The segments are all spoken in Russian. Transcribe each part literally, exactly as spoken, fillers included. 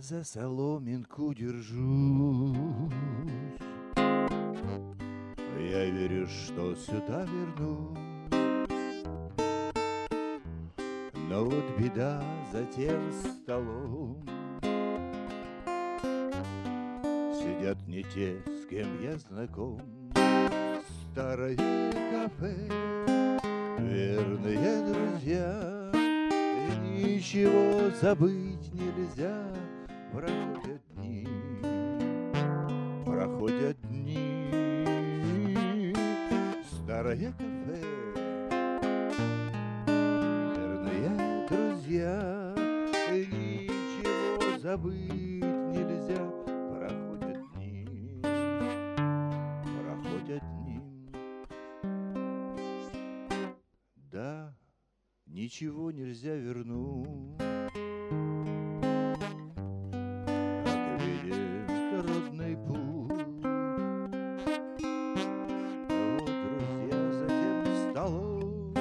за соломинку держусь. Я верю, что сюда вернусь. Но вот беда за тем столом. Сидят не те, с кем я знаком. Старое кафе, верные друзья, и ничего забыть нельзя. Проходят дни, проходят дни. Старое кафе, верные друзья, и ничего забыть нельзя. Проходят дни, проходят дни. Да, ничего нельзя вернуть. Как видит родный путь. Вот, друзья, за тем столом,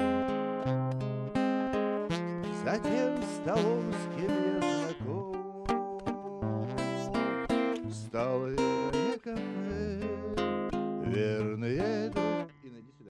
за тем столом, с кем я знаком, стало